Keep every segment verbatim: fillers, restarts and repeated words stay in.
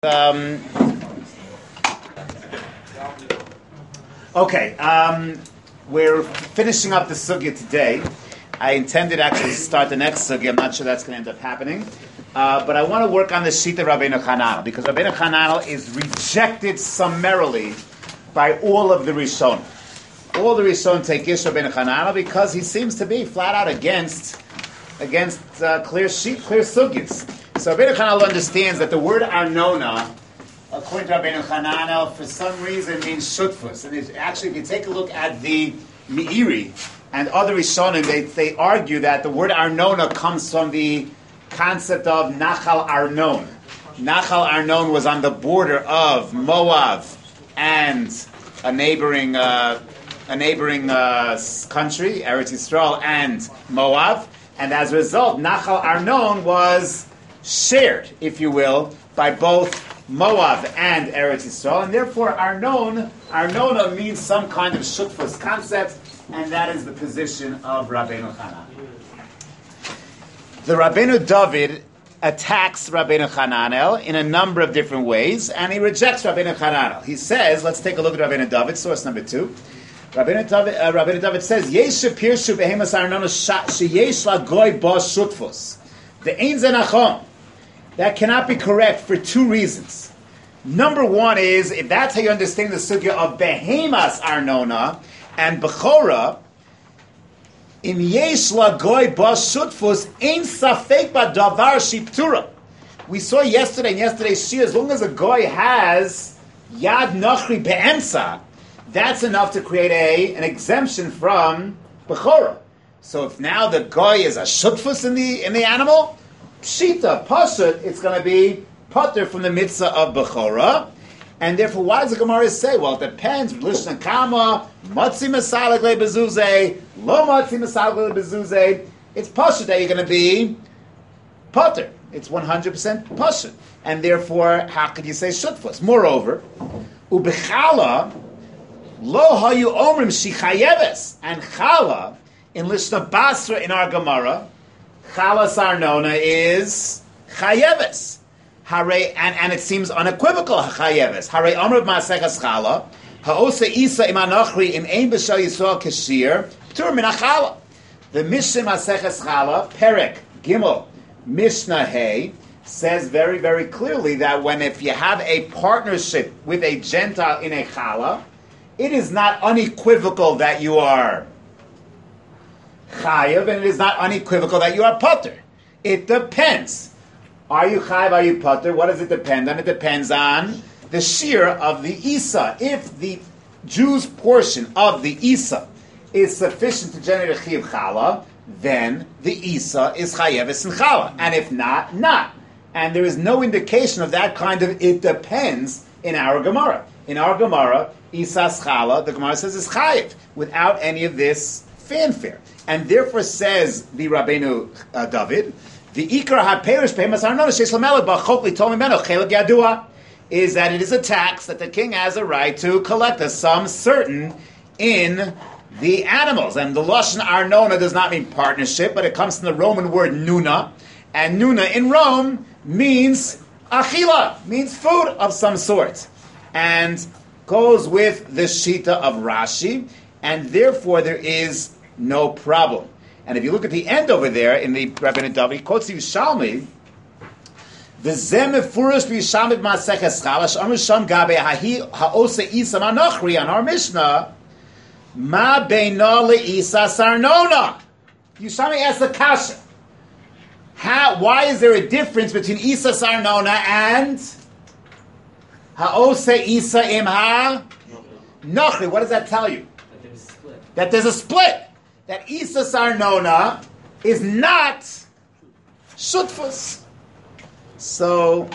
Um, okay, um, we're finishing up the sugya today. I intended actually to start the next sugya. I'm not sure that's going to end up happening. Uh, but I want to work on the Shita Rabbeinu Hananel, because Rabbeinu Hananel is rejected summarily by all of the Rishon. All the Rishon take Ish Rabbeinu Hananel because he seems to be flat out against against uh, clear sheet, clear sugyas. So Rabbeinu Hananel understands that the word Arnona, according to Rabbeinu Hananel, for some reason means shutfus. And it, actually, if you take a look at the Meiri and other Rishonim, they, they argue that the word Arnona comes from the concept of Nachal Arnon. Nachal Arnon was on the border of Moab and a neighboring uh, a neighboring uh, country, Eretz Yisrael, and Moab. And as a result, Nachal Arnon was shared, if you will, by both Moab and Eretz Yisrael, and therefore Arnon, Arnona means some kind of shutfus concept, and that is the position of Rabbeinu Hananel. The Rabbeinu David attacks Rabbeinu Hananel in a number of different ways, and he rejects Rabbeinu Hananel. He says, let's take a look at Rabbeinu David, source number two. Rabbeinu David, uh, Rabbeinu David says, Yesh pirshu behemas Arnona sheyesh la goy ba shutfus. The ein ze nachon. That cannot be correct for two reasons. Number one is, if that's how you understand the sugya of behemas Arnona and Bechora, im yesh la goy ba shutfus ein safek ba davar shiptura. We saw yesterday in yesterday's shir, as long as a goy has yad nachri be'emsa, that's enough to create a an exemption from Bechora. So if now the goy is a shutfus in the in the animal, Pshita, Pashut, it's going to be Potter from the mitzvah of Bechora. And therefore, why does the Gemara say? Well, it depends. Lishna Kama, Matzi Masalik Le Bezuze, Lo Matzi Masalik Le Bezuze. It's Pashut that you're going to be Potter. It's one hundred percent Pashut. And therefore, how could you say Shutfus? Moreover, Ubechala, Lo Hayu Omrim Shichayeves. And Chala, in Lishna Basra in our Gemara, Chalas Arnona is Chayeves. Hare, and, and it seems unequivocal, Chayeves. Hare Amrav Maseches Chala, Ha'osa Isa im Anochri im Ein B'Shal Yisrael Kashir, P'tur min Achala. The Mishnah Maseches Chala, Perek, Gimel, Mishnah Hay, says very, very clearly that when if you have a partnership with a Gentile in a Chala, it is not unequivocal that you are Chayev, and it is not unequivocal that you are Potter. It depends. Are you Chayev, are you Potter? What does it depend on? It depends on the shear of the Isa. If the Jew's portion of the Isa is sufficient to generate a Chiv Chala, then the Isa is Chayev and Chala. And if not, not. And there is no indication of that kind of it depends in our Gemara. In our Gemara, Isa's Chala, the Gemara says is Chayev, without any of this fanfare. And therefore says the Rabbeinu uh, David, the Ikar HaPerish Behemas Arnona Sheish Lamelech B'Chok L'Tol Mimeno Chelik Yadua, is that it is a tax that the king has a right to collect a sum certain in the animals. And the Lashon Arnona does not mean partnership, but it comes from the Roman word Nuna, and Nuna in Rome means Achila, means food of some sort, and goes with the Shita of Rashi, and therefore there is no problem. And if you look at the end over there in the Rabbeinu David, he quotes the Yishalmi, the Zem Mefurish Yishalmi Maseches Chalash Amr Sham Gabe Hahi Haosa Isa Manochri on our Mishnah, Ma Beina LeIsa Sarnona. Yishalmi asks the kasha, how? Why is there a difference between Isa Sarnona and Haosa Isa Imha Nochri? What does that tell you? That there's a split. That there's a split. That Isa Sarnona is not Shutfus. So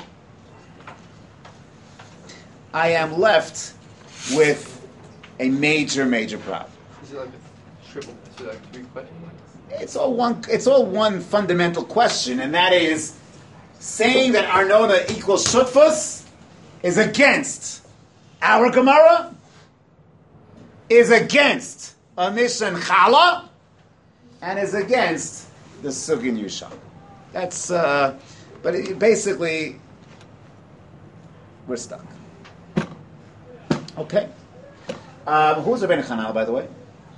I am left with a major, major problem. Is it like a triple? Is it like three questions? It's all one. It's all one fundamental question, and that is saying that Arnona equals Shutfus is against our Gemara, is against a Mishnah Chala, and is against the Sugin Yusham. That's, uh, but it, basically, we're stuck. Okay. Um, who was Rabbeinu Chananel, by the way?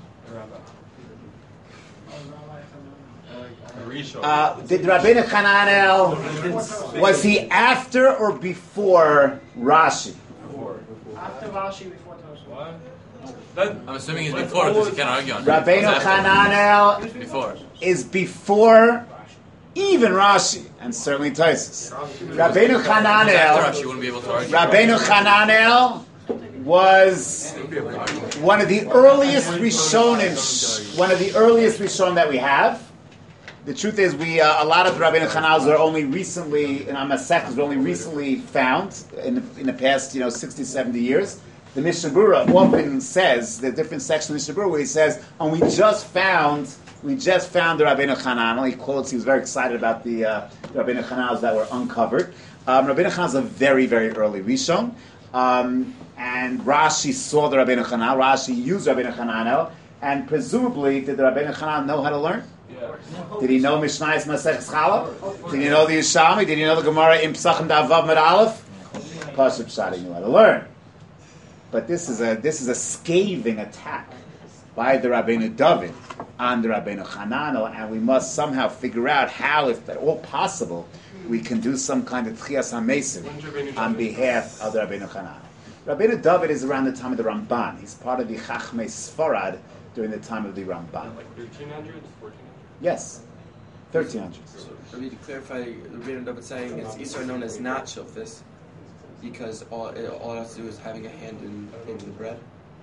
Uh, did Rabbeinu Chananel, was he after or before Rashi? After Rashi, before Tosfos. I'm assuming he's before because you can't argue on it. Rabbeinu Chananel Before. is before even Rashi, and certainly Tosfos. Rabbeinu After Rashi, Chananel, you wouldn't be able to argue. Rabbeinu Chananel was one of the earliest Rishonim, one of the earliest Rishonim that we have. The truth is, we uh, a lot of Rabbeinu Chananels are only recently, in our Masechtas, are only recently found in the, in the past, you know, sixty, seventy years. The Mishnah Berurah often says, the different section of Mishnah Berurah where he says, and we just found, we just found the Rabbeinu Chananel. He quotes, he was very excited about the uh, Rabbeinu Chananels that were uncovered. Um, Rabbeinu Chananel is a very, very early Rishon. Um, and Rashi saw the Rabbeinu Chananel. Rashi used Rabbeinu Chananel. And presumably, did the Rabbeinu Chananel know how to learn? Yeah. Did he know Mishnayos Maseches Challah? Did he know the Yishalmi? Did he know the Gemara in Pesachim Davav Med Aleph? Pashup Pshat, he knew how to learn. But this is a this is a scathing attack by the Rabbeinu David on the Rabbeinu Chananel, and we must somehow figure out how, if at all possible, we can do some kind of Tchias HaMesim on behalf of the Rabbeinu Chananel. Rabbeinu David is around the time of the Ramban. He's part of the Chachmei Sfarad during the time of the Ramban. Like thirteen hundreds, fourteen hundreds? Yes, thirteen hundreds. So, for me to clarify, Rabbeinu David saying is Isra known as not shofis because all all it has to do is having a hand in, in the bread.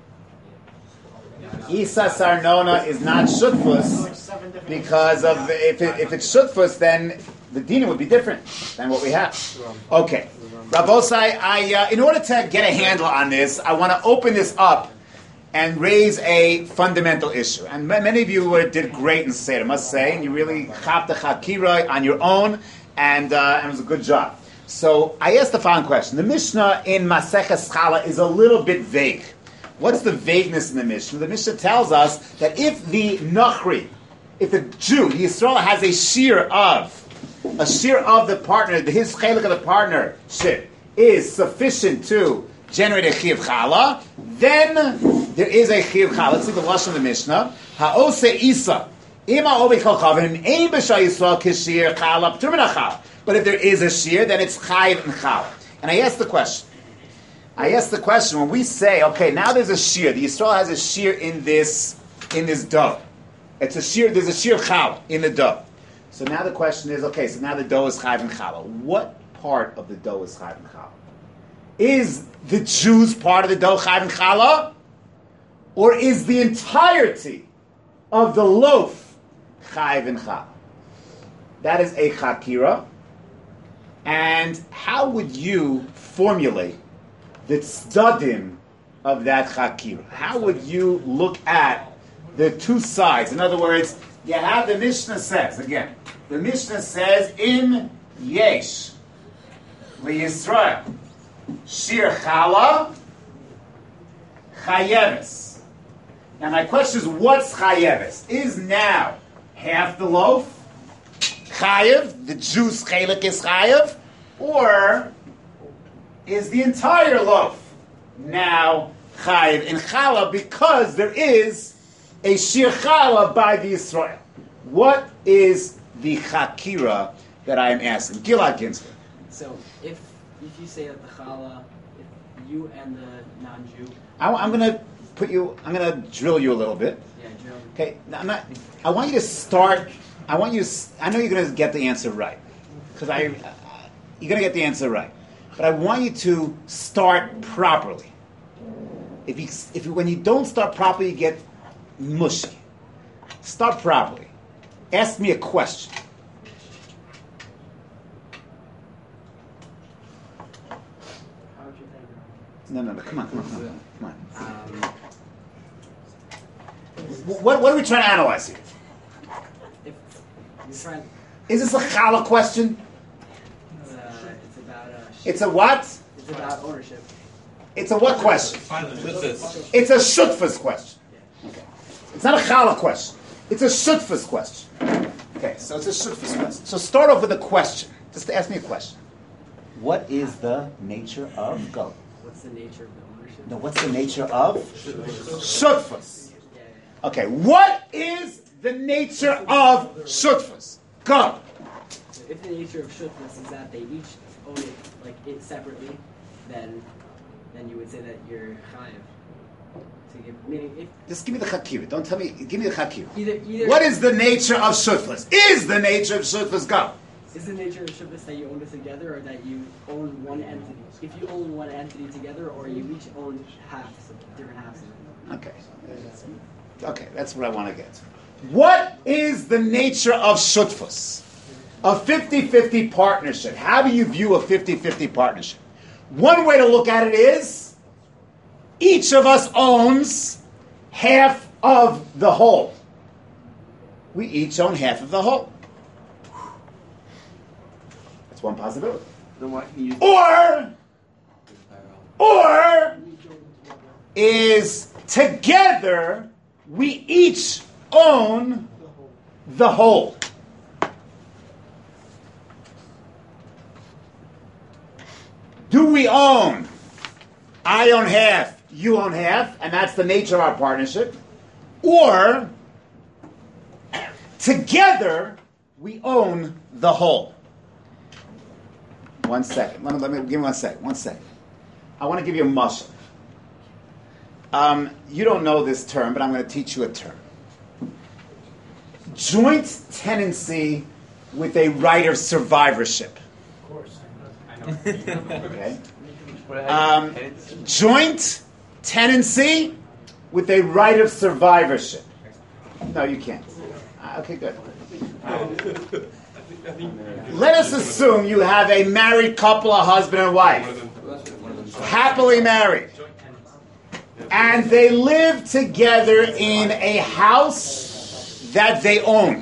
Isa Sarnona is not shutfus because of if it, if it's shutfus, then the dina would be different than what we have. Okay, Rabosai, I uh, in order to get a handle on this, I want to open this up and raise a fundamental issue. And many of you uh, did great in Seder, I must say, and you really chopped the chakira on your own, and, uh, and it was a good job. So I asked the following question. The Mishnah in Maseches Challah is a little bit vague. What's the vagueness in the Mishnah? The Mishnah tells us that if the Nachri, if the Jew, the Yisrael, has a shear of, a shear of the partner, his chelik of the partnership is sufficient to generate a chiyuv challah, then there is a chiyuv challah. Let's see the lashon of the Mishnah. Ha'ose isa ima obi kolchavim ein b'shay Yisrael kishir challah p'tur min challah. But if there is a shear, then it's chayiv and challah. And I asked the question. I asked the question when we say, okay, now there's a shear. The Yisrael has a shear in this in this dough. It's a shear. There's a shear of challah in the dough. So now the question is, okay, so now the dough is chayiv and challah. What part of the dough is chayiv and challah? Is the Jews part of the dough chayiv and challah? Or is the entirety of the loaf chayiv and challah? That is a chakira. And how would you formulate the tzdadim of that chakira? How would you look at the two sides? In other words, you have the Mishnah says, again, the Mishnah says, in yesh li Yisrael shir challah chayeves. Now my question is, what's chayeves? Is now half the loaf chayev, the Jews chelik is chayev, or is the entire loaf now chayiv in challah because there is a shir challah by the Yisrael? What is the chakira that I am asking? Gilad Ginsburg. So if if you say that the challah, if you and the non-Jew, I, I'm going to put you. I'm going to drill you a little bit. yeah, Jew, Okay, now, I'm not. I want you to start. I want you. To, I know you're going to get the answer right because I. Uh, you're going to get the answer right. But I want you to start properly. If you, if you, when you don't start properly, you get mushy. Start properly. Ask me a question. how would you think? No, no, no. Come on, come on, come on, come on. Um, Wh- What, what are we trying to analyze here? if you're trying, Is this a challah question? it's, uh, it's about uh, sh- It's a what? it's about ownership. It's a what question? What's this? It's a shutfas question. Okay. It's not a challah question. It's a shutfas question. Okay, so it's a shutfas question. So start off with a question. Just ask me a question. What is the nature of go? What's the nature of the ownership? No, what's the nature of shutfus? Yeah, yeah, yeah. Okay, what is the nature of shutfus? Go. So if the nature of shutfus is that they each own it like it separately, then then you would say that you're chayiv. To give meaning if Just give me the chakira. Don't tell me. Give me the chakira. either either What is the nature of shutfus? Is the nature of shutfus go? is the nature of shutfus that you own it together or that you own one entity? If you own one entity together, or you each own halves, different halves of it. Okay. Okay, that's what I want to get. What is the nature of shutfus? A fifty-fifty partnership. How do you view a fifty-fifty partnership? One way to look at it is each of us owns half of the whole. We each own half of the whole. That's one possibility. Then why can you use Or, or is together we each own the whole. Do we own? I own half, you own half, and that's the nature of our partnership. Or together we own the whole. One second. Let me, let me give me one second. One second. I want to give you a muscle. Um, you don't know this term, but I'm going to teach you a term. Joint tenancy with a right of survivorship. Of course, I know. I know. Okay. What Um, happened? joint tenancy with a right of survivorship. No, you can't. Ah, okay, good. Let us assume you have a married couple, a husband and wife, happily married, and they live together in a house that they own.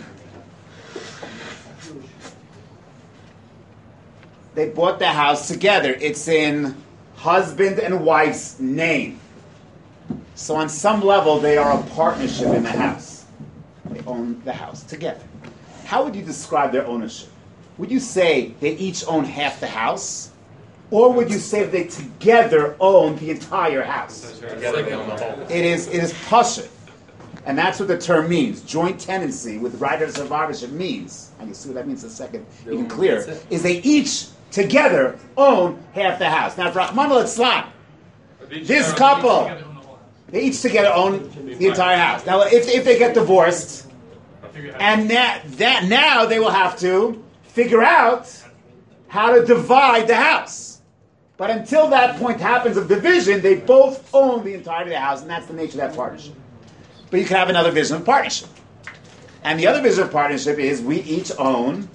They bought the house together. It's in husband and wife's name. So on some level, they are a partnership in the house. They own the house together. How would you describe their ownership? Would you say they each own half the house? Or would you say they together own the entire house? Together they own the whole. It is it is pashut. And that's what the term means. Joint tenancy with right of survivorship means, and you'll see what that means in a second, even clearer, is they each together own half the house. Now, Rahman al-Islam, this couple, they each together own the entire house. Now, if, if they get divorced, and that, that now they will have to figure out how to divide the house. But until that point happens of division, they both own the entirety of the house, and that's the nature of that partnership. But you can have another vision of partnership. And the other vision of partnership is we each own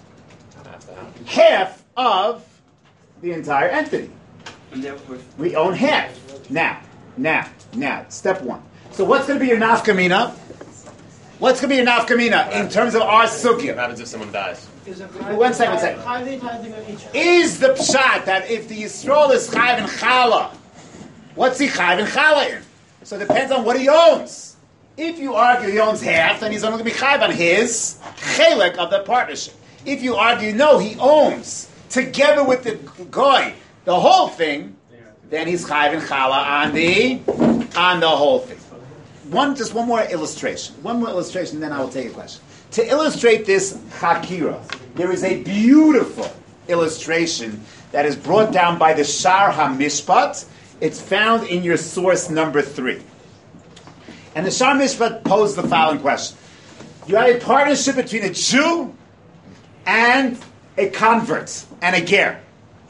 half of the entire entity. And therefore, We own half. Now, now, now, step one. So what's going to be your nafkamina? What's going to be your nafkamina in terms of our What sugya? happens if someone dies? One second, one second. Is the pshat that if the Yisrael is chayv and chala, what's he chayv and chala in? So it depends on what he owns. If you argue he owns half, then he's only going to be chayv on his chelek of the partnership. If you argue no, he owns together with the goy the whole thing, then he's chayv and chala on the on the whole thing. One, just one more illustration. One more illustration, then I will take a question. To illustrate this chakira, there is a beautiful illustration that is brought down by the Shar HaMishpat. It's found in your source number three. And the Shar HaMishpat posed the following question. You have a partnership between a Jew and a convert and a ger.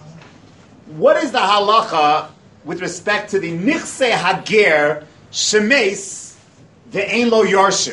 What is the halacha with respect to the nichse hager shemes the ein lo yorshim?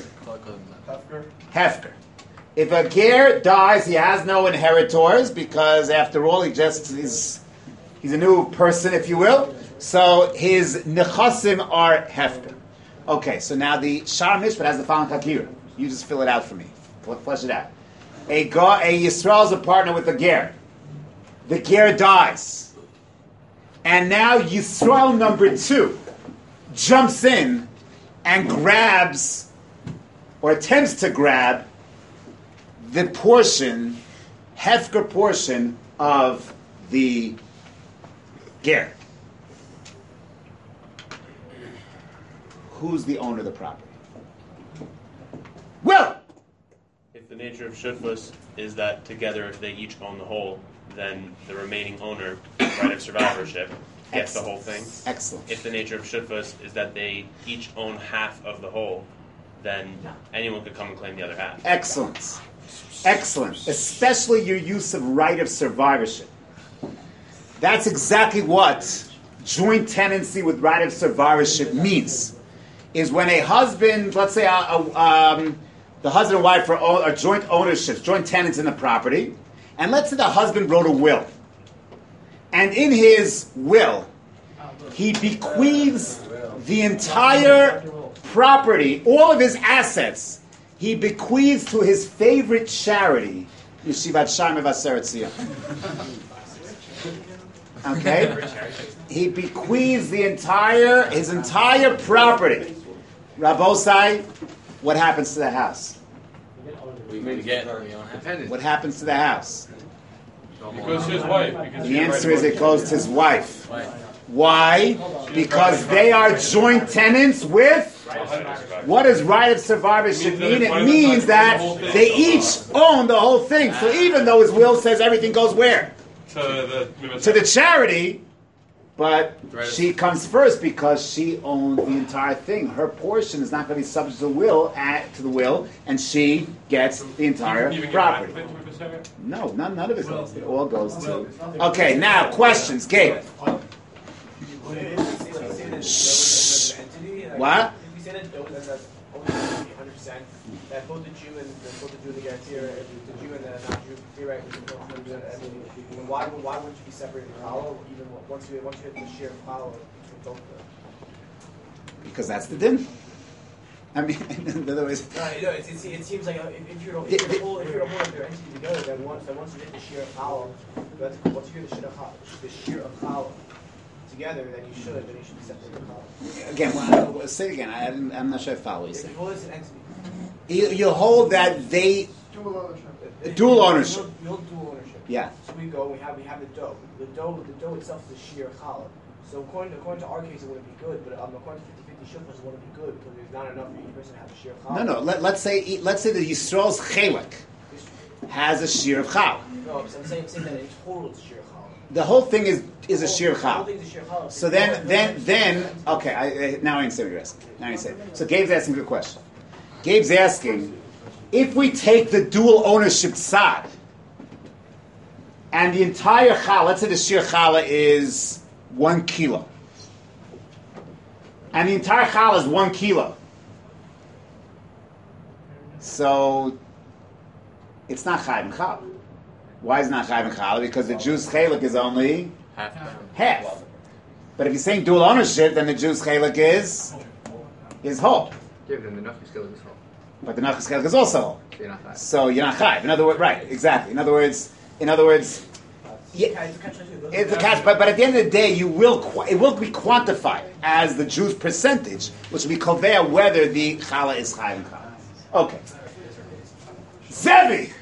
Hefker. If a ger dies, he has no inheritors because, after all, he just is he's a new person, if you will. So his nechasim are hefker. Okay, so now the Shar Mishpat has the following kakir. You just fill it out for me. Flesh it out. A ga, a Yisrael is a partner with a ger. The ger dies, and now Yisrael number two jumps in and grabs, or attempts to grab, the portion, hefker portion of the ger. Who's the owner of the property? Will! If the nature of shutfus is that together they each own the whole, then the remaining owner, right of survivorship, gets the whole thing. Excellent. If the nature of shutfus is that they each own half of the whole, then anyone could come and claim the other half. Excellent. Excellent. Especially your use of right of survivorship. That's exactly what joint tenancy with right of survivorship means. Is when a husband, let's say a, a, um, the husband and wife are, are joint ownerships, joint tenants in the property, and let's say the husband wrote a will. And in his will, he bequeaths the entire property, all of his assets, he bequeaths to his favorite charity, Yeshivat Shammai Vaseret Zion. Okay? He bequeaths the entire, his entire property. Rabosai, what happens to the house? We made again. What happens to the house? It goes to his wife. Because The answer is it goes to his wife. Why? Because they are joint tenants with... What does right of survivorship mean? It means that they each own the whole thing. So even though his will says everything goes where? To the, To the charity, but she comes first because she owned the entire thing. Her portion is not going to be subject to the will, at, to the will, and she gets the entire even property. get back to it? No, none, none of it goes. It all goes to... Okay, now, questions. Gabe. Shh. What? If we say that dope, then that's only one hundred percent. That both the Jew and the, both the Jew and the guarantor, the Jew and the non-Jew, theoretically, both of them. I mean, why would why wouldn't you be separating the hollow even once you once you hit the sheer hollow between both of them? Because that's the din. I mean, in other words... No, you know, it, it, it seems like uh, if, if you're to, if you're to hold if you're to hold their entity together, then once then once you hit the sheer of hollow, that's once you hit the sheer of hollow, the sheer of hollow together, then you should then you should be separating the hollow. Again, well, I, say it again. I didn't, I'm not sure I follow what you If you saying. hold it as an entity. You, you hold that they... Dual ownership. Dual ownership. You'll, you'll dual ownership. Yeah. So we go. We have we have the dough. The dough. The dough itself is a sheer challah. So according to, according to our case, it wouldn't be good. But um, according to fifty-fifty shufas, it wouldn't be good because there's not enough for each person to have a sheer challah. No, no. Let, let's say let's say the Yisrael's chelik has a shir of chal. No, I'm saying, saying that in total it's sheer challah. The whole thing is is a shir The whole chal. thing's a sheer challah. So then, then, then, okay. I, I, now I understand what you're asking. Now I understand. So Gabe's asking a good question. Gabe's asking, if we take the dual ownership side, and the entire challah, let's say the shir challah is one kilo, and the entire challah is one kilo, so it's not chayv and challah. Why is it not chayv and challah? Because the Jew's chelik is only Half. half. But if you're saying dual ownership, then the Jew's chelik is is whole. Yeah, then the Nafis Kelik is whole. But the Nachas chelik is also whole. So you're not that. So you're not chayv. In other words, right? Exactly. In other words, in other words, yeah, it's a catch. But, but at the end of the day, you will qu- it will be quantified as the Jew's percentage, which will be kovea whether the challah is chayv and challah. Okay. Zevi.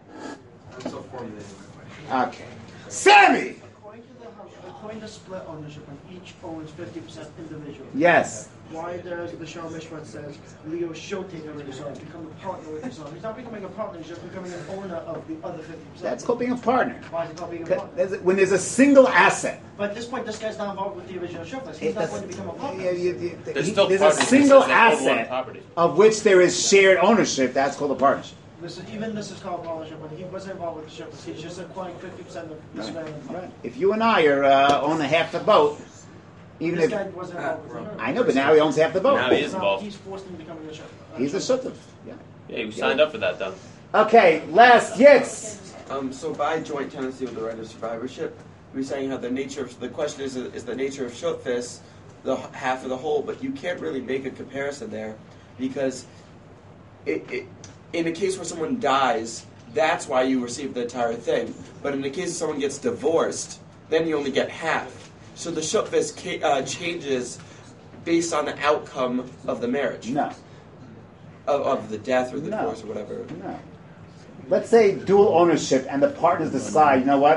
Okay. Sammy. According to the according to split ownership, and each owns fifty percent individually. Yes. Why does the Shal Mishpat says Leo Shoting over the son, become a partner with his son? He's not becoming a partner; he's just becoming an owner of the other fifty percent. That's called being a partner. Why is it called being a 'Cause partner? there's a- When there's a single asset, But at this point, this guy's not involved with the original Shofas. He's it not going doesn't- to become a partner. yeah, you- you- There's he- still there's a partners, single it's just not one asset property. of which there is shared ownership. That's called a partnership. This is, even this is called partnership, but he wasn't involved with the Shofas. He's just acquiring fifty percent of this Right. man. Right. If you and I are uh, own a half the boat, even This if guy wasn't involved with the I know, but now he owns half the boat. Now he is So involved. he's forced into becoming a Shofas. He's a shutuf. Yeah. Yeah, you signed up for that, though. Okay. Last yes. Um, so by joint tenancy with the right of survivorship, we're saying how the nature of the question is is the nature of shutfis the h- half of the whole, but you can't really make a comparison there because it, it in a case where someone dies, that's why you receive the entire thing. But in the case of someone gets divorced, then you only get half. So the shutfis ca- uh, changes based on the outcome of the marriage, No. of, of the death or the No. divorce or whatever. No. Let's say dual ownership, and the partners decide. You know what?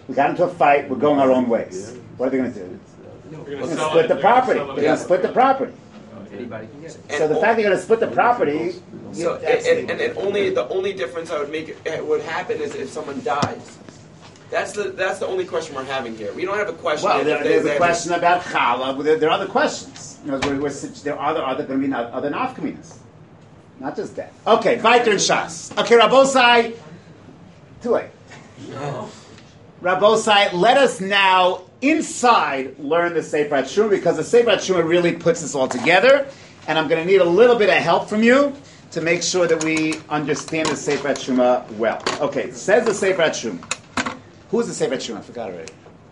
We got into a fight. We're going our own ways. What are they going to do? They're They're gonna going to sell split it. the They're gonna property. sell it. They're going to split the property. Anybody can get it. So the And- fact they're going to split the property, So you- and, and, and, and only the only difference I would make it would happen is if someone dies. That's the that's the only question we're having here. We don't have a question. well, if there, they- there's a they- question about challah. But there, there are other questions. You know, we're, we're, there are other, other going to be not- other nafkaminas, not just that. Okay, Viter and Shas. Okay, Rabosai. Too late. Rabosai, let us now inside learn the Sefer HaTshuma, because the Sefer HaTshuma really puts this all together, and I'm going to need a little bit of help from you to make sure that we understand the Sefer HaTshuma well. Okay, says the Sefer HaTshuma. Who's the Sefer HaTshuma? I forgot already.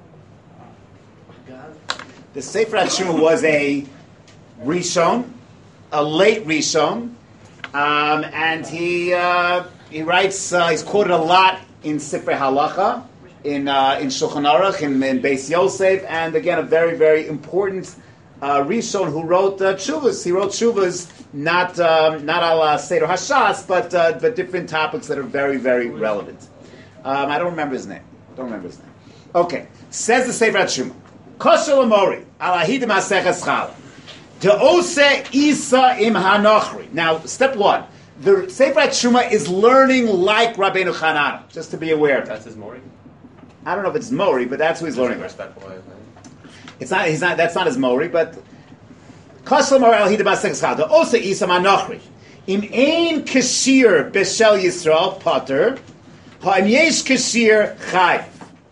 The Sefer HaTshuma was a Rishon, a late Rishon, um, and he uh, he writes. Uh, he's quoted a lot in Sifrei Halacha, in uh, in Shulchan Aruch, in, in Beis Yosef, and again a very very important uh, Rishon who wrote uh, tshuvas. He wrote tshuvas not um, not al uh, Seder Hashas, but uh, but different topics that are very very relevant. Um, I don't remember his name. Don't remember his name. Okay, says the Sefer HaTshuma. Kosher Lamori Alahidim Maseches Chala. Deose Isa im Hanochri. Now, step one. The Sefer HaTshuma is learning like Rabbeinu Chananel. Just to be aware of that. That's his Mori. I don't know if it's Mori, but that's who he's learning. Respectful. It's not. He's not. That's not his Mori, but Kosher Lamori Alahidim Maseches Chala. Deose Isa Hanochri. Im ein kashir b'shel Yisrael Potter. Ha'im yesh kashir chayv.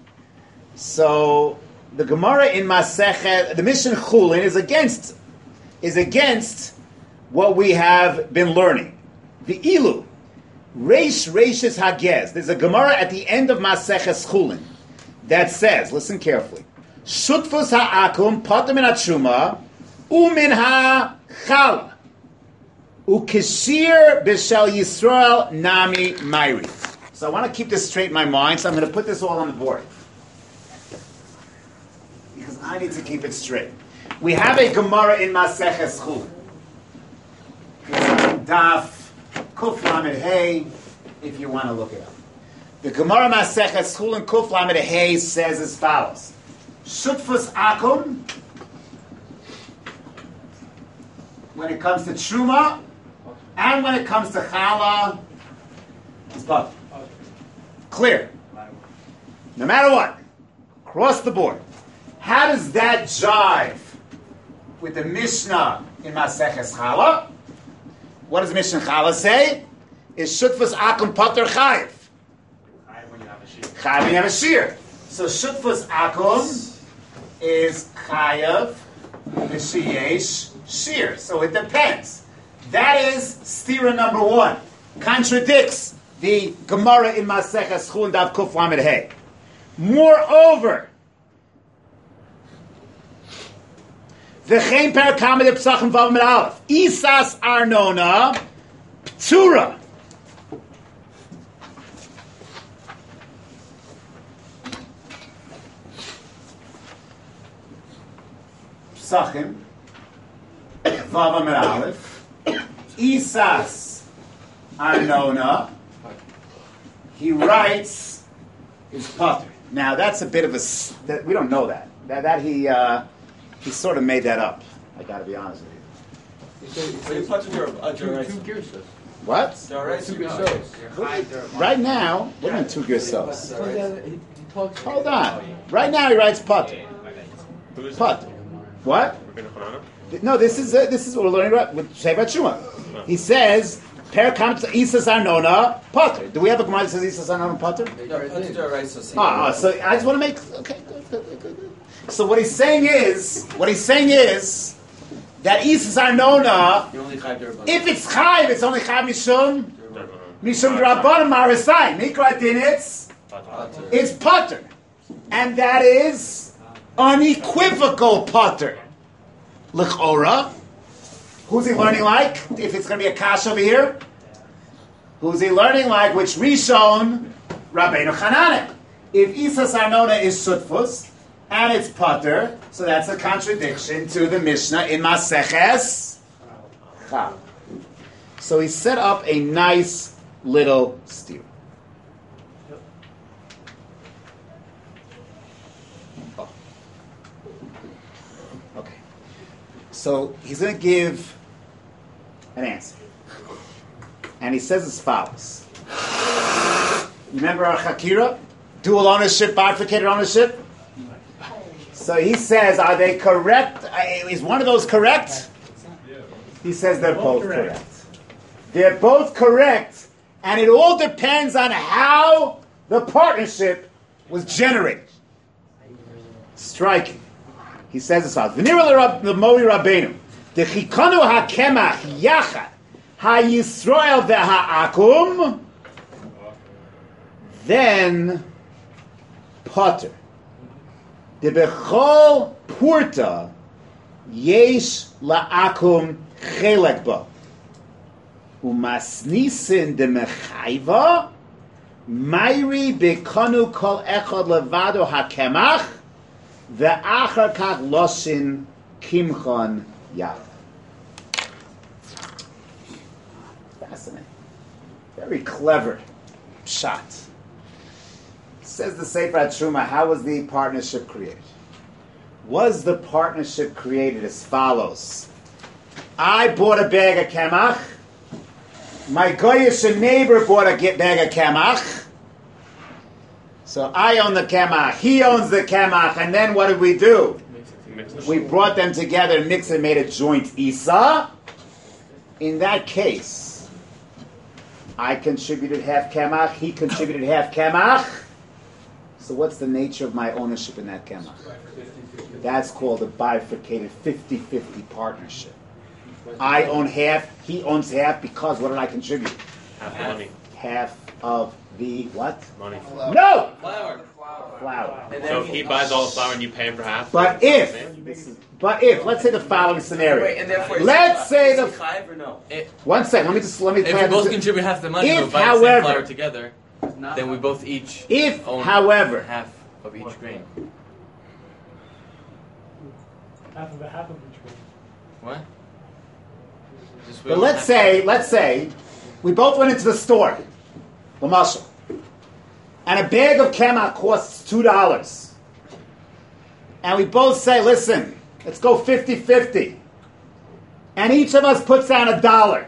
So the Gemara in Masechet, the Mishnah Chulin is against is against what we have been learning. The Ilu, Reish Reishis Hagez. There's a Gemara at the end of Masechet Chulin that says, listen carefully, Shutfus ha'akum potem min ha'tshuma umin ha'chala ukeshir b'shel Yisrael nami mayri. So I want to keep this straight in my mind, so I'm going to put this all on the board. Because I need to keep it straight. We have a Gemara in Maseches Chulin. Daf Kuf Lamed Hey, if you want to look it up. The Gemara Maseches Chulin Kuf Lamed Hey says as follows: Shutfus Akum, when it comes to Truma, and when it comes to Chala, it's both. Clear. No matter what, across the board. How does that jive with the Mishnah in Maseches Chala? What does Mishnah Chala say? Is Shutfus Akum Pater Chayiv. Chayiv when you have a shear. Chayiv when you have a shear. So Shutfus Akum is Chayiv V'sheyesh shear. So it depends. That is stira number one. Contradicts the Gemara in Maseches Chulin Daf Kuf Lamed Hey. Moreover, V'chein per kamed psachim vav med aleph. Isas arnona ptura. Psachim vav med aleph. Isas arnona. He writes is potter. Now that's a bit of a s- that we don't know that that that he. Uh, He sort of made that up. I got to be honest with you. So you punch your uh, your Two gears. What? Two gears. Right now, what do you mean two yourselves? He talks. Hold on. Right now he writes put. Who is Put. What? Rabbeinu Chananel? No, this is uh, this is what we're learning about with Sefer HaTshuma. He says, "Per comes Isas Arnona Potter." Do we have a Gemara that says Isas Arnona Potter? Ah, ah, so I just want to make okay. Good, good, good, good. So what he's saying is, what he's saying is that Isas Arnona, if it's Chayv, it's only Chayv Mishum Mishum Rabbanim Marisai. Mikra Din, it's it's Potter, and that is unequivocal Potter. L'chora. Who's he learning like? If it's going to be a kash over here, who's he learning like? Which Rishon Rabbeinu Chananel. If Isas Arnona is Sutfus and it's Potter, so that's a contradiction to the Mishnah in Maseches Chav. So he set up a nice little steer. Okay. So he's going to give an answer. And he says as follows. You remember our Chakira? Dual ownership, bifurcated ownership? So he says, are they correct? Is one of those correct? He says they're both correct. They're both correct, and it all depends on how the partnership was generated. Striking. He says as follows. V'nira l'mo'i Rabbeinu, dechikonu ha'kemach yachad ha'yisrael ve'ha'akum, then potter. Debechol purta yesh la'akum chelek ba. Umasnisin demechayva mayri bekanu kol echad levado hakemach ve'achar kach losin kimchon yach. Fascinating. Very clever shot. Says the Sefer HaTruma, how was the partnership created? Was the partnership created as follows? I bought a bag of kemach. My goyish neighbor bought a bag of kemach. So I own the kemach. He owns the kemach. And then what did we do? We brought them together and mixed and made a joint isa. In that case, I contributed half kemach. He contributed half kemach. So what's the nature of my ownership in that kemach? That's called a bifurcated fifty-fifty partnership. I own half, he owns half, because what did I contribute? Half the money. Half of the what? Money. No! Flour. Flour. So if he buys all the flour and you pay him for half? But if, this is, but if, let's say the following scenario. Wait, and therefore, is Let's he, say is the- he chayiv or no? One second, let me just, let me If plan we both this- contribute half the money, If, we'll buy the however- same flour together, then we both each If, own however, half of each grain. Half of a half of each one. What? Just we but own let's half- say, let's say, we both went into the store, the muscle, and a bag of kemach costs two dollars. And we both say, listen, let's go fifty-fifty. And each of us puts down a dollar.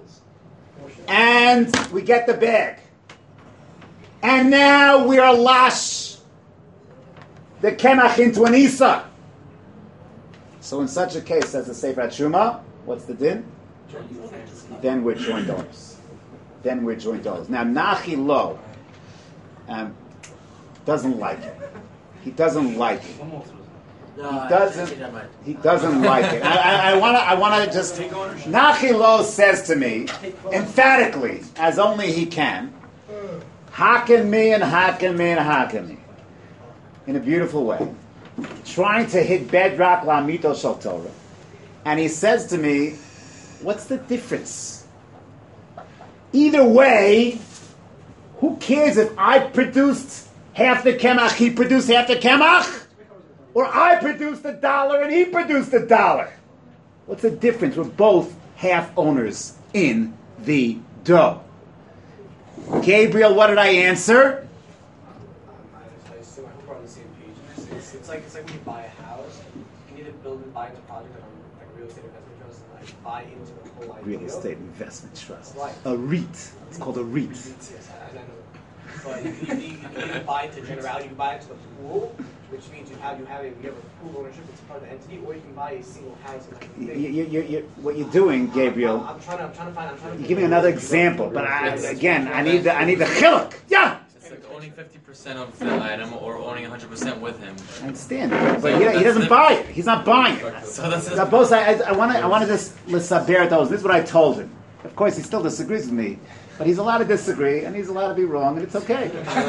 And we get the bag. And now we are lash the kemach into an isa. So in such a case, as the Sefer HaTruma, what's the din? Then we're joint owners. Then we're joint owners. Now, Nachi Lo um, doesn't like it. He doesn't like it. He doesn't. He doesn't like it. I want to. I want to just. Nachi Lo says to me emphatically, as only he can, "Haken me and haken me and haken me," in a beautiful way, trying to hit bedrock lamito shel Torah, and he says to me, "What's the difference? Either way, who cares if I produced half the kemach, he produced half the kemach? Or I produced a dollar and he produced a dollar. What's the difference? We're both half owners in the dough." Gabriel, what did I answer? I assume I hope we're on the same page. It's, it's like it's like when you buy a house, you can either build and buy into a project like a, like a real estate investment trust and like buy into the whole idea. Real estate investment trust. Right. A REIT. It's called a REIT. Yes, I, I know. But you can, you, can, you can buy into generality, you can buy into the pool, which means you have you have a you have a pool ownership that's part of the entity, or you can buy a single house. And like You, thing. you, you, you, what you're doing, Gabriel, I'm, I'm trying to I'm trying to find I'm trying to you give me another example, but I, again, I need the, I need the chiluk. Yeah! It's like owning fifty percent of the item or owning one hundred percent with him. I understand, but he, he doesn't buy it. He's not buying it. So that's So both, I, I want to, I want to just l'saber those. This is what I told him. Of course, he still disagrees with me, but he's allowed to disagree, and he's allowed to be wrong, and it's okay.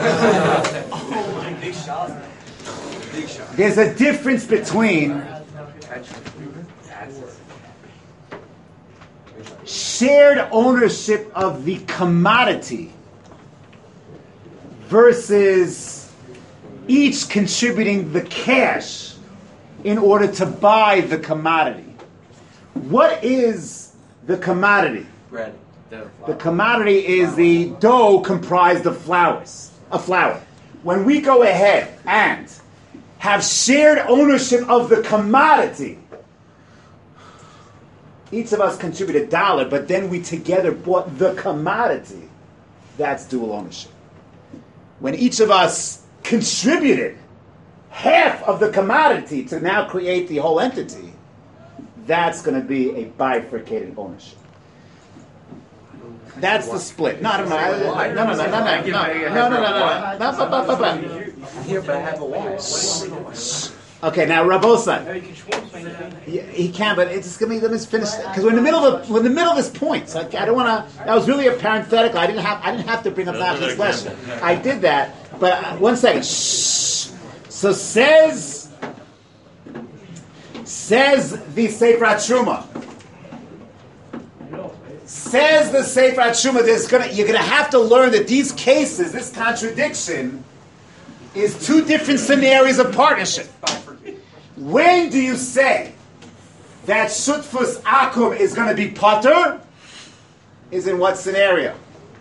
Big shot. Big shot. There's a difference between shared ownership of the commodity versus each contributing the cash in order to buy the commodity. What is the commodity? bread. Dough. The commodity is the dough comprised of flours, of flour. When we go ahead and have shared ownership of the commodity, each of us contributed a dollar, but then we together bought the commodity, that's dual ownership. When each of us contributed half of the commodity to now create the whole entity, that's going to be a bifurcated ownership. That's the split. No, no, no, no, no, no, no, no, no, no, no, no, no, no, no, no. Here, but I have a why. Okay, now Rabosan. He, he can, but it's gonna be. Let me finish because we're in the middle of we're in the middle of this point. So I, I don't want to. That was really a parenthetical. I didn't have. I didn't have to bring up Nachman's question. I did that, but uh, one second. Shh. So says says the Sefer HaTruma. Says the Sefer HaTruma. There's gonna you're gonna have to learn that these cases, this contradiction, is two different scenarios of partnership. When do you say that Shutfus Akum is going to be Potter? Is in what scenario?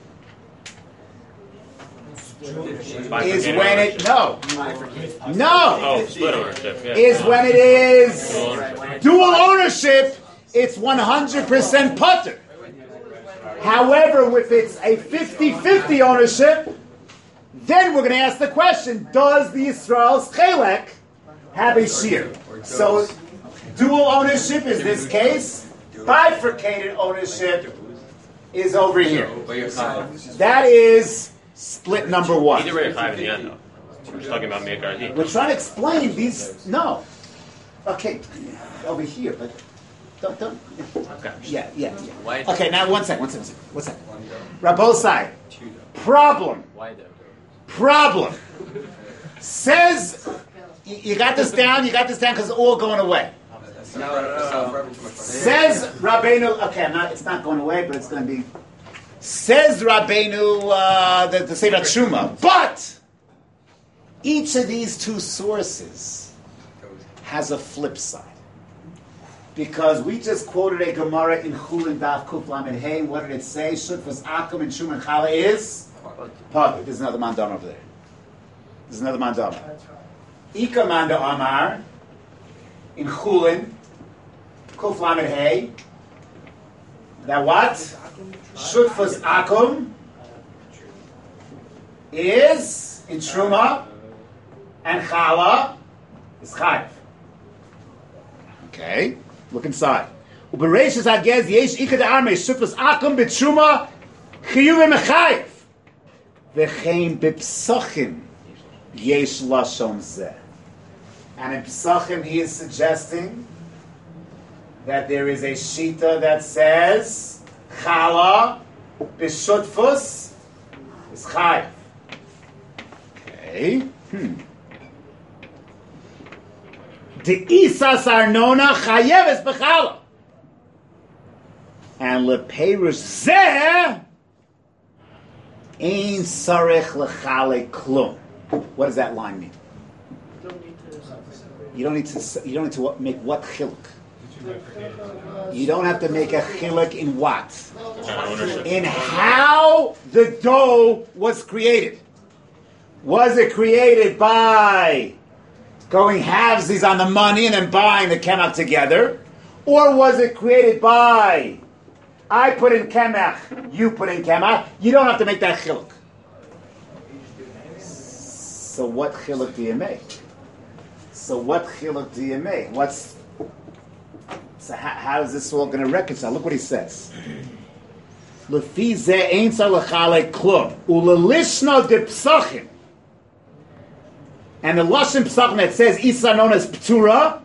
Is when it no no Oh, split ownership. Yeah. is when it is dual ownership. It's one hundred percent Potter. However, if it's a fifty-fifty ownership, then we're going to ask the question: does the Yisrael's Chelek have a shear? So, dual ownership is this case. Bifurcated ownership is over here. That is split number one. Either way, you're five in the end, though. We're just talking about Me'akar. We're trying to explain these. No. Okay, over here, but don't, don't. Okay. Yeah, yeah, yeah. Okay, now one second, one second, one second. Rabosai. Problem. Problem. Says, you, you got this down, you got this down because it's all going away. Says Rabbeinu, okay, I'm not, it's not going away, but it's going to be. Says Rabbeinu, uh, the, the Sefer HaTruma, but each of these two sources has a flip side. Because we just quoted a Gemara in Chulin Daf Kuf Lamed Hey. What did it say? Shutfus Akum and Shum and Chala is Pagud. There's another mandam over there. There's another mandam. Ika manda Amar in Chulin Kuf Lamed Hey. That what? Shutfus Akum is in Truma and Chala is Chayiv. Okay. Look inside. Ubereshis hagez yesh ikad armei shutfus akum b'truma chiyuv mechayev v'chein b'psachim yesh lashon zeh. And in Psachim he is suggesting that there is a shita that says chala b'shutfus is chayev. Okay. Hmm. The Isas Arnona Chayeves Bechala. And Leperush Zeh Ein Sarech Lechale Klum. What does that line mean? You don't need to. You don't need to make what chiluk. You don't have to make a chiluk in what? In how the dough was created. Was it created by going halvesies on the money and then buying the kemach together? Or was it created by, I put in kemach, you put in kemach? You don't have to make that chiluk. So what chiluk do you make? So what chiluk do you make? What's, so how, how is this all going to reconcile? Look what he says. Lefi ze ein salachale klum, ulelishna de psachim. And the Lashon Psachim that says Isa known as Ptura,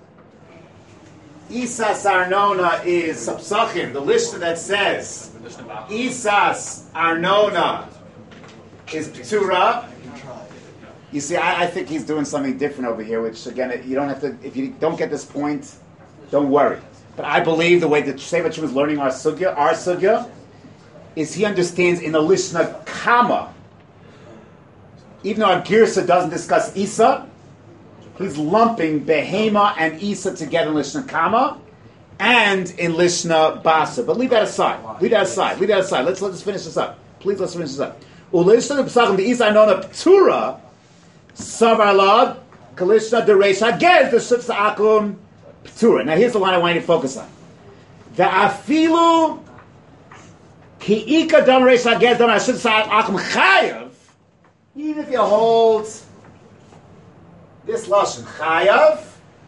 Isas Arnona is Psachim. The Lishna that says Isas Arnona is Ptura. You see, I, I think he's doing something different over here, which again, you don't have to, if you don't get this point, don't worry. But I believe the way that Sefer HaTruma is learning our sugya, our sugya, is he understands in the Lishna Kama. Even though our Girsa doesn't discuss Isa, he's lumping Behema and Isa together in Lishna Kama and in Lishna Basa. But leave that aside. Leave that aside. Leave that aside. Let's let's finish this up. Please let's finish this up. Ulishna B'sachim the Isa Nona Ptura Savarlad Kalishna Deresh Hagez the Shutza Akum Ptura. Now here's the line I want you to focus on. The afilu ki ika dam reish hagez dam ashud sa'at akum chayav. Even if you hold this lashon chayav,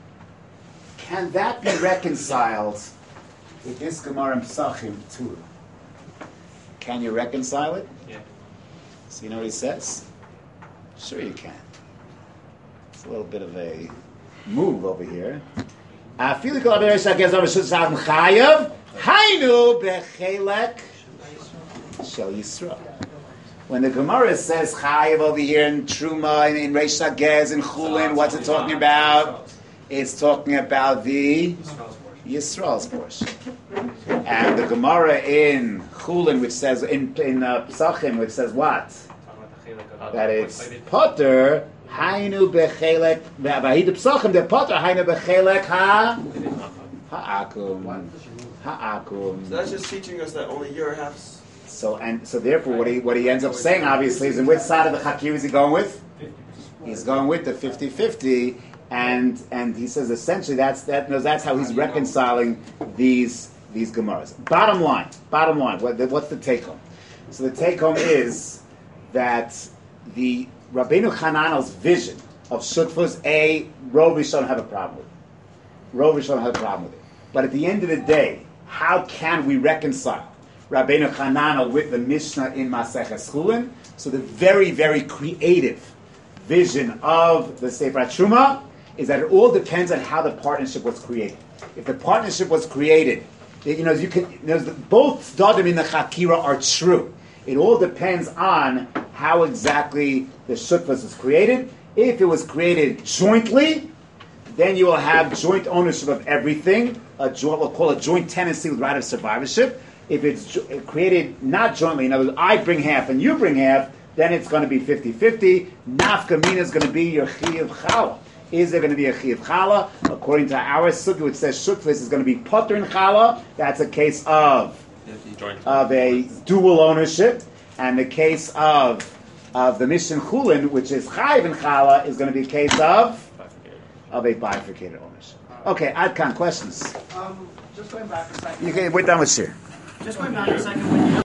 can that be reconciled with this Gemara in Pesachim too? Can you reconcile it? Yeah. So you know what he says? Sure you can. It's a little bit of a move over here. Afilu kol aver reish hagez dam ashud sa'at chayav hainu bechelek shel Yisrael. When the Gemara says chayav over here in Truma, in, in Reish Hagez, in Chulin, what's it talking about? It's talking about the Yisrael's portion. And the Gemara in Chulin, which says, in, in uh, Pesachim, which says what? That it's Potter, Hainu bechelek, Vahid Pesachim, the Potter, Hainu bechelek ha, ha'akum, ha'akum. So that's just teaching us that only year halves. So and so therefore what he what he ends up saying obviously is in which side of the Hakir is he going with? He's going with the fifty-fifty, and and he says essentially that's that no, that's how he's reconciling these these Gemaras. Bottom line, bottom line, what, what's the take home? So the take home is that the Rabbeinu Hananel's vision of Shutfus, A, Rov Rishon don't have a problem with it. Rov Rishon don't have a problem with it. But at the end of the day, how can we reconcile Rabbeinu Hananel with the Mishnah in Maseches Chulin? So the very, very creative vision of the Sefer Truma is that it all depends on how the partnership was created. If the partnership was created, you know, you can, you know, both Dadim in the Chakira are true. It all depends on how exactly the Shutfas was created. If it was created jointly, then you will have joint ownership of everything. A joint, we'll call it joint tenancy with right of survivorship. If it's created not jointly, in other words, I bring half and you bring half, then it's going to be fifty-fifty. Nafka mina is going to be your chiyuv chala. Is there going to be a chiyuv chala? According to our sukkah, which says shutfus is going to be potter in chala. That's a case of of a dual ownership, and the case of of the Mishnah Chulin, which is chayiv in chala, is going to be a case of of a bifurcated ownership. Okay, Adkan, questions? Um, just going back a second. You can, we're done with shir. Just going back a second. When you